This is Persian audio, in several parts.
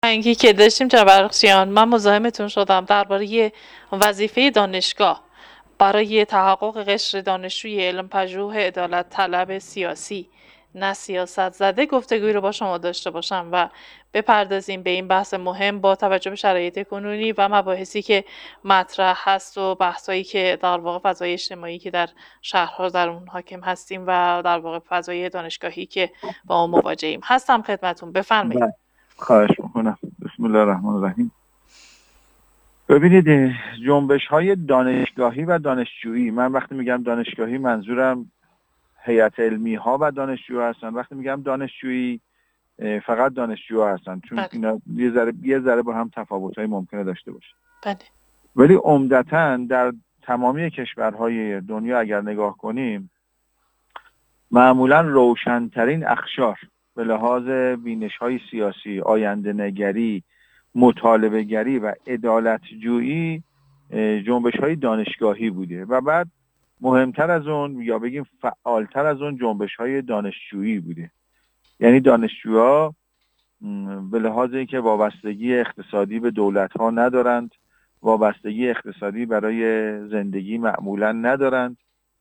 انگی که داشتیم جبرخشیان، من مزاحمتون شدم درباره وظیفه دانشگاه برای تحقق قشر دانشجوی علم پژوه عدالت طلب سیاسی نه سیاست زده گفتگوی رو با شما داشته باشم و بپردازیم به این بحث مهم با توجه به شرایط کنونی و مباحثی که مطرح هست و بحثایی که در واقع فضای اجتماعی که در شهرها در اون حاکم هستیم و در واقع فضای دانشگاهی که با اون مواجهیم. هستم خدمتون، بفرمایید. بله، خواهش میکنم. بسم الله الرحمن الرحیم. ببینید، جنبش های دانشگاهی و دانشجویی، من وقتی میگم دانشگاهی منظورم هیئت علمی ها و دانشجو هستن. وقتی میگم دانشجویی فقط دانشجو هستن، چون بله. اینا یه ذره با هم تفاوت های ممکنه داشته باشه. بله. ولی عمدتاً در تمامی کشورهای دنیا اگر نگاه کنیم، معمولاً روشنترین اقشار به لحاظ بینش‌های سیاسی، آینده نگری، مطالبه گری و عدالت جویی جنبش‌های دانشگاهی بوده و بعد مهمتر از اون یا بگیم فعالتر از اون جنبش‌های دانشجویی بوده. یعنی دانشجوها به لحاظ اینکه وابستگی اقتصادی به دولت‌ها ندارند، وابستگی اقتصادی برای زندگی معمولاً ندارند،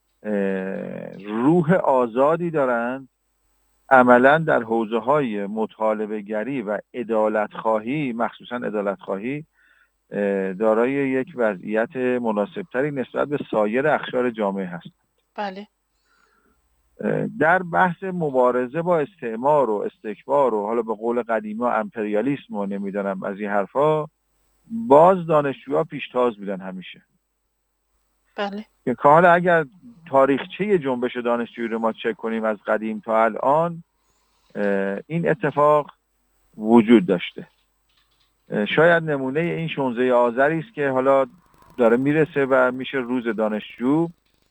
روح آزادی دارند، عملا در حوزه‌های مطالبه گری و عدالت خواهی، مخصوصا عدالت خواهی، دارای یک وضعیت مناسبتری نسبت به سایر اقشار جامعه هست. بله. در بحث مبارزه با استعمار و استکبار و حالا به قول قدیمی امپریالیسم و نمیدونم از این حرفا، باز دانشجوها پیشتاز بودن همیشه. بله. که حالا اگر تاریخچه جنبش دانشجویی رو ما چک کنیم از قدیم تا الان، این اتفاق وجود داشته. شاید نمونه این 16 آذری است که حالا داره میرسه و میشه روز دانشجو.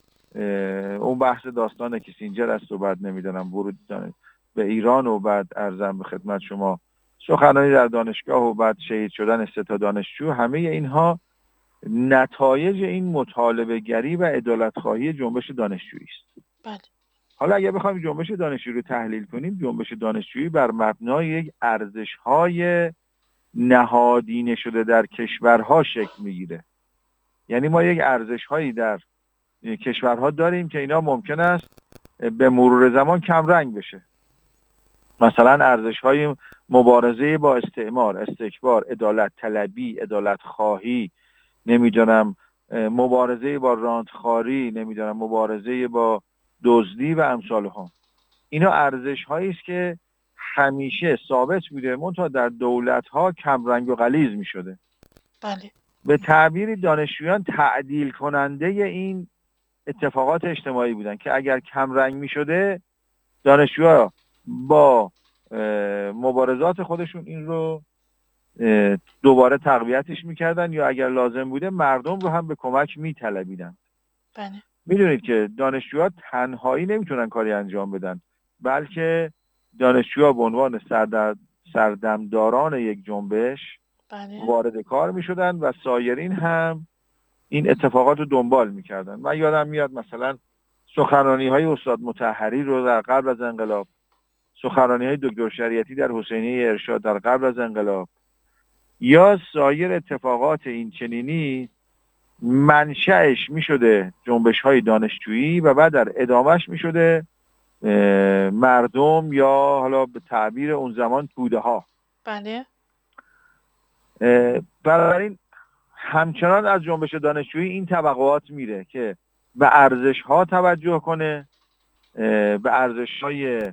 اون بحث داستان کیسینجر است و بعد نمیدونم ورود به ایران و بعد ارزم به خدمت شما سخنرانی در دانشگاه و بعد شهید شدن 3 تا دانشجو، همه اینها نتایج این مطالبه گری و عدالت خواهی جنبش دانشجویی است. بله. حالا اگه بخوایم جنبش دانشجویی رو تحلیل کنیم، جنبش دانشجویی بر مبنای یک ارزش‌های نهادینه شده در کشورها شکل میگیره. یعنی ما یک ارزش‌هایی در کشورها داریم که اینا ممکن است به مرور زمان کم رنگ بشه. مثلا ارزش‌های مبارزه با استعمار، استکبار، عدالت طلبی، عدالت خواهی، نمیدونم مبارزه با رانتخواری، نمیدونم مبارزه با دزدی و امثال ها. اینا ارزش‌هایی است که همیشه ثابت بوده، منتها در دولت‌ها کم رنگ و غلیظ می‌شده. بله. به تعبیر دانشجویان تعدیل کننده این اتفاقات اجتماعی بودن که اگر کم رنگ می‌شده، دانشجوها با مبارزات خودشون این رو دوباره تقویتش می‌کردن یا اگر لازم بوده مردم رو هم به کمک می‌طلبیدن. بله. میدونید که دانشجوها تنهایی نمیتونن کاری انجام بدن، بلکه دانشجوها به عنوان سردمداران یک جنبش بله. وارد کار میشدن و سایرین هم این اتفاقات رو دنبال میکردن. من یادم میاد مثلا سخنرانی های استاد مطهری رو در قبل از انقلاب، سخنرانی های دکتر شریعتی در حسینیه ارشاد در قبل از انقلاب، یا سایر اتفاقات این چنینی منشأش میشده جنبش های دانشجویی و بعد در ادامهش میشده مردم یا حالا به تعبیر اون زمان توده ها. بله. بنابراین همچنان از جنبش دانشجویی این توقعات میره که به ارزش ها توجه کنه، به ارزش های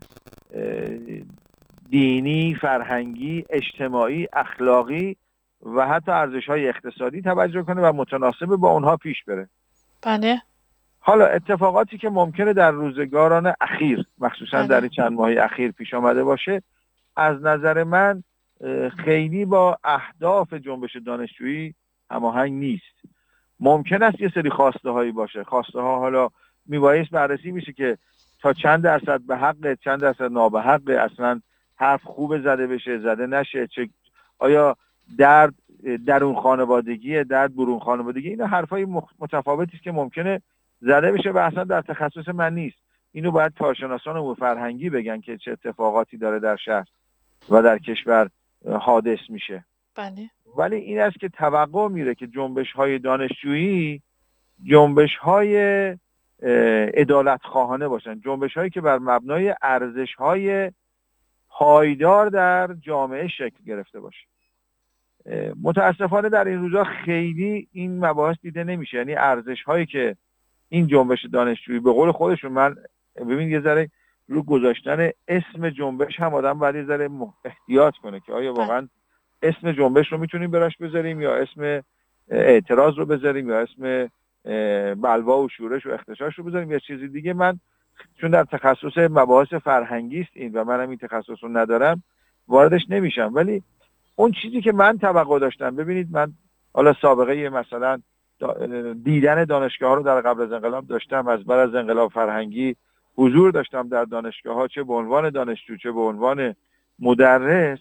دینی، فرهنگی، اجتماعی، اخلاقی و حتی ارزش‌های اقتصادی توجه کنه و متناسب با اونها پیش بره. بله. حالا اتفاقاتی که ممکنه در روزگاران اخیر، مخصوصا در این چند ماه اخیر پیش آمده باشه، از نظر من خیلی با اهداف جنبش دانشجویی هماهنگ نیست. ممکن است یه سری خواسته هایی باشه، خواسته ها حالا میبایست بررسی میشه که تا چند درصد به حق، چند درصد نابحق، اصلا حرف خوب زده بشه، زده نشه، چه آیا درد درون خانوادگی، درد برون خانوادگی، اینا حرفای متفاوتی است که ممکنه زده بشه و اصلا در تخصص من نیست. اینو باید کارشناسان امور فرهنگی بگن که چه اتفاقاتی داره در شهر و در کشور حادث میشه. بله. ولی این است که توقع میره که جنبش‌های دانشجویی جنبش‌های عدالت خواهانه باشن، جنبش‌هایی که بر مبنای ارزش‌های پایدار در جامعه شکل گرفته باشه. متاسفانه در این روزا خیلی این مباحث دیده نمیشه، یعنی ارزش‌هایی که این جنبش دانشجویی به قول خودشون، من ببین یه ذره رو گذاشتن اسم جنبش هم آدم باید یه ذره احتیاط کنه که آیا واقعا اسم جنبش رو میتونیم براش بذاریم یا اسم اعتراض رو بذاریم یا اسم بلوا و شورش و اختشاش رو بذاریم یا چیزی دیگه. من چون در تخصص مباحث فرهنگی است این و منم این تخصص رو ندارم واردش نمیشم، ولی اون چیزی که من توقع داشتم، ببینید من حالا سابقه مثلا دیدن دانشگاه ها رو در قبل از انقلاب داشتم، از بعد از انقلاب فرهنگی حضور داشتم در دانشگاه ها، چه به عنوان دانشجو چه به عنوان مدرس.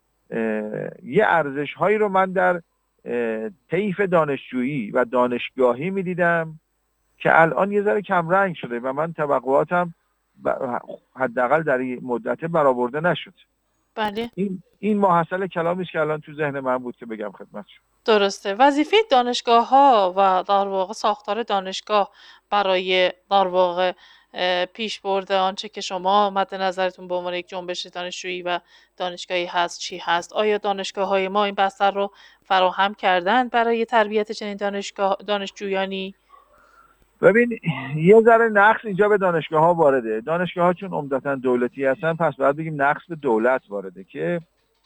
یه ارزش هایی رو من در طیف دانشجویی و دانشگاهی میدیدم که الان یه ذره کم رنگ شده و من توقعاتم حداقل در این مدت برآورده نشد. بله. این محصل کلامی است که الان تو ذهن من بود که بگم خدمتشون. درسته. وظیفه دانشگاه‌ها و در واقع ساختار دانشگاه برای در واقع پیشبرد آنچه که شما مد نظرتون به عنوان یک جنبش دانشجویی و دانشگاهی هست چی هست؟ آیا دانشگاه‌های ما این بستر رو فراهم کردن برای تربیت چنین دانشجویانی؟ ببین یه ذره نقص اینجا به دانشگاه ها وارده. دانشگاه ها چون عمدتاً دولتی هستن پس باید بگیم نقص به دولت وارده که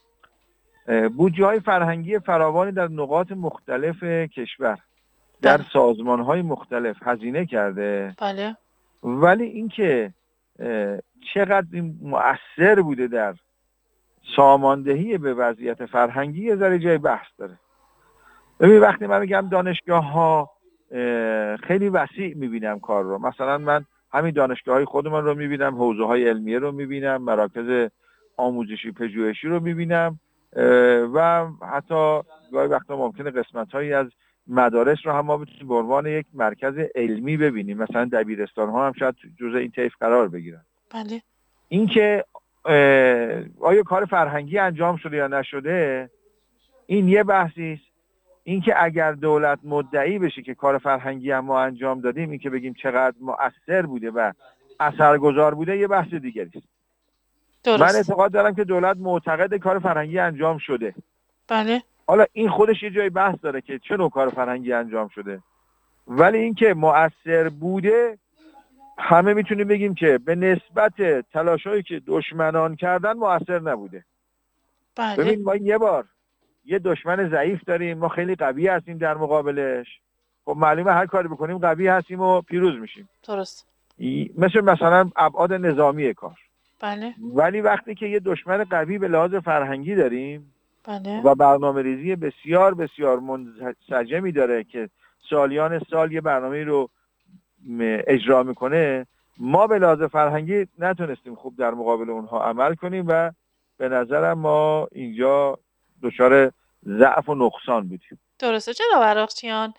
بودجه های فرهنگی فراوانی در نقاط مختلف کشور در سازمان های مختلف هزینه کرده. بله. ولی اینکه چقدر این مؤثر بوده در ساماندهی به وضعیت فرهنگی یه ذره جای بحث داره. ببین وقتی من میگم دانشگاه ها خیلی وسیع میبینم کار رو، مثلا من همین دانشگاه های خودمان رو میبینم، حوزه های علمیه رو میبینم، مراکز آموزشی پژوهشی رو میبینم و حتی گاهی وقتا ممکنه قسمت هایی از مدارس رو هم ما بتونیم به عنوان یک مرکز علمی ببینیم، مثلا دبیرستان ها هم شاید جزء این طیف قرار بگیرن. بله. این که آیا کار فرهنگی انجام شده یا نشده این یه بحثی است. این که اگر دولت مدعی بشه که کار فرهنگی هم ما انجام دادیم، این که بگیم چقدر مؤثر بوده و اثرگذار بوده یه بحث دیگری است. من اعتقاد دارم که دولت معتقد کار فرهنگی انجام شده. بله. حالا این خودش یه جای بحث داره که چه نوع کار فرهنگی انجام شده، ولی این که مؤثر بوده همه میتونیم بگیم که به نسبت تلاشایی که دشمنان کردن مؤثر نبوده. بله. ببین ما یه دشمن ضعیف داریم، ما خیلی قوی هستیم در مقابلش. خب معلومه هر کاری بکنیم قوی هستیم و پیروز میشیم. درست. مثلا ابعاد نظامی کار. بله. ولی وقتی که یه دشمن قوی به لحاظ فرهنگی داریم بله. و برنامه‌ریزی بسیار بسیار منسجمی داره که سالیان سال یه برنامه رو اجرا میکنه، ما به لحاظ فرهنگی نتونستیم خوب در مقابل اونها عمل کنیم و به نظرم ما اینجا دچار ضعف و نقصان بودیم. درسته جناب عراقچیان.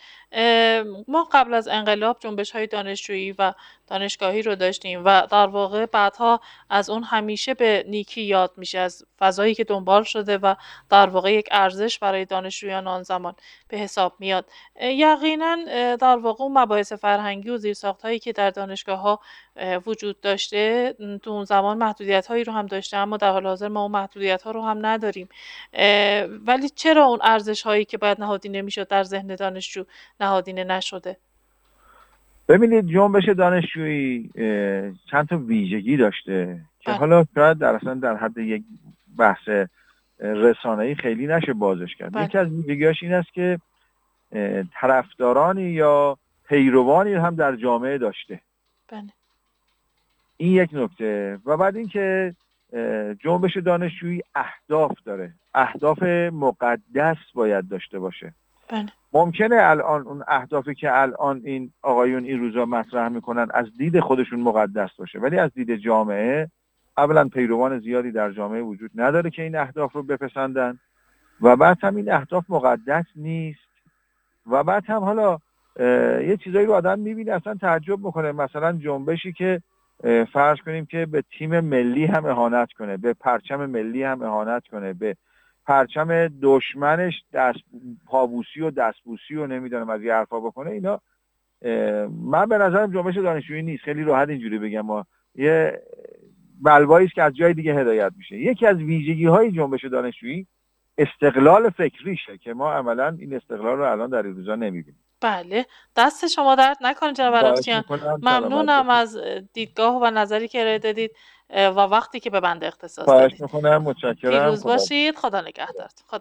ما قبل از انقلاب جنبش‌های دانشجویی و دانشگاهی رو داشتیم و در واقع بعدها از اون همیشه به نیکی یاد میشه، از فضایی که دنبال شده و در واقع یک ارزش برای دانشجویان آن زمان به حساب میاد. یقینا در واقع اون مباحث فرهنگی و زیرساخت‌هایی که در دانشگاه‌ها وجود داشته تو اون زمان محدودیت‌هایی رو هم داشته، اما در حال حاضر ما اون محدودیت‌ها رو هم نداریم. ولی چرا اون ارزش‌هایی که باید نهادینه میشد در ذهن دانشجو نهادینه نشده؟ ببینید جنبش دانشجویی چند تا ویژگی داشته که حالا شاید در حد یک بحث رسانه‌ای خیلی نشه بازش کرد. یکی از ویژگی‌هاش این است که طرفدارانی یا پیروانی هم در جامعه داشته. بله. این یک نکته. و بعد اینکه جنبش دانشجویی اهداف داره، اهداف مقدس باید داشته باشه. بله. ممکنه الان اون اهدافی که الان این آقایون این روزا مطرح میکنن از دید خودشون مقدس باشه، ولی از دید جامعه اولا پیروان زیادی در جامعه وجود نداره که این اهداف رو بپسندن و بعد هم این اهداف مقدس نیست و بعد هم حالا یه چیزایی رو آدم میبینه اصلا تعجب میکنه، مثلا جنبشی که فرض کنیم که به تیم ملی هم اهانت کنه، به پرچم ملی هم اهانت کنه، به پرچم دشمنش پابوسی و دستبوسی و نمیدونم از این حرفا بکنه، اینا من به نظرم جنبش دانشجویی نیست. خیلی راحت اینجوری بگم، ما یه بلوایی است که از جای دیگه هدایت میشه. یکی از ویژگی‌های جنبش دانشجویی استقلال فکریشه که ما عملاً این استقلال رو الان در این روزا نمیبینیم. بله، دست شما درد نکنه جناب عراقچیان. ممنونم از دیدگاه و نظری که ارائه دادید و وقتی که به بنده اختصاص دادید. خواهش میکنم، متشکرم. پیروز باشید. خدا نگهدارتون.